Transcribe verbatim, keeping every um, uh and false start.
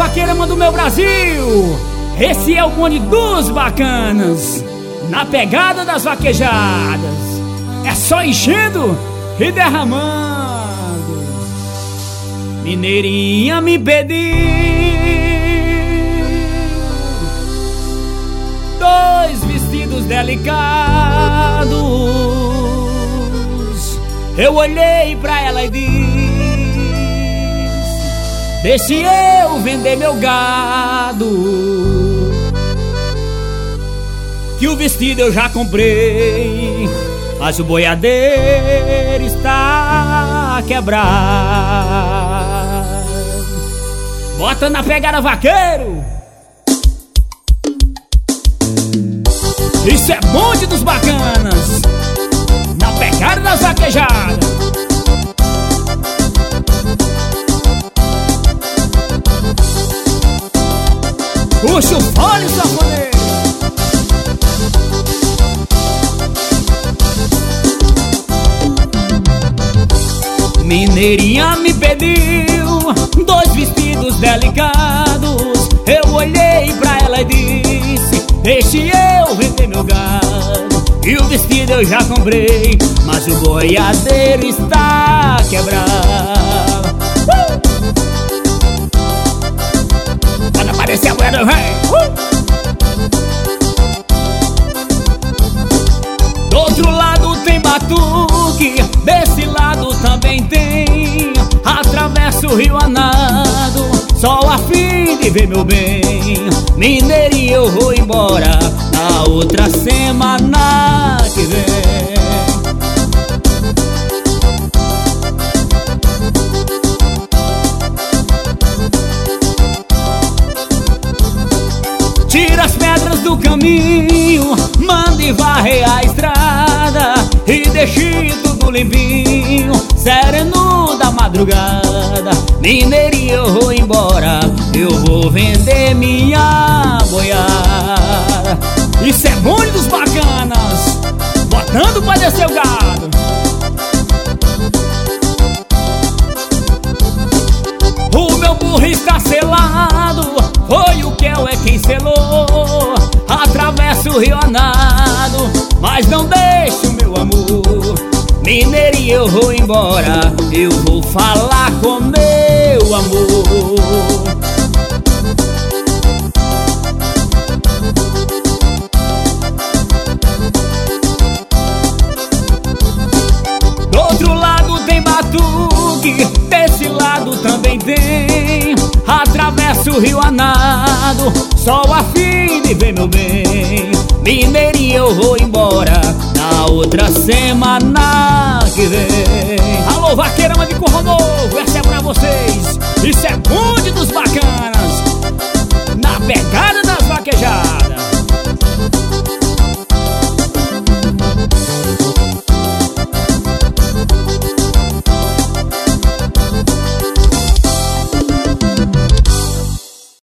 vaqueirama do meu Brasil! Esse é o bonde dos bacanas, na pegada das vaquejadas. É só enchendo e derramando. Mineirinha me pediu dois vestidos delicados. Eu olhei pra ela e disse: deixe eu vender meu gado, que o vestido eu já comprei, mas o boiadeiro está quebrado. Bota na pegada, vaqueiro! Isso é bonde dos bacanas, na pegada das vaquejadas. Puxa o fone, sanfoneiro! Mineirinha me pediu dois vestidos delicados. Eu olhei pra ela e disse: deixe eu vender meu gado, e o vestido eu já comprei, mas o boiadeiro está quebrado. uh! Quando aparecer a boiada, vem! uh! Do outro lado tem batuque, desse lado também tem. Atravesso o rio a nado, só a fim de ver meu bem. Mineirinho, eu vou embora na outra semana que vem. Tira as pedras do caminho, mande varrer a estrada e deixe tudo limpinho, sereno da madrugada. Mineirinho, eu vou embora, eu vou vender minha boiada. Isso é bonde dos bacanas, botando pra descer o gado. O meu burro está selado, foi o que eu é quem selou. Atravesso o rio a nado, mas não deixo o meu amor. Mineirinho, eu vou embora, eu vou falar com meu amor. Do outro lado tem batuque, desse lado também tem. Atravesso o rio a nado, só a fim de ver meu bem. Mineirinho, eu vou embora na outra semana que vem. Alô, vaqueirama de Curral Novo, essa é pra vocês. Isso é bom.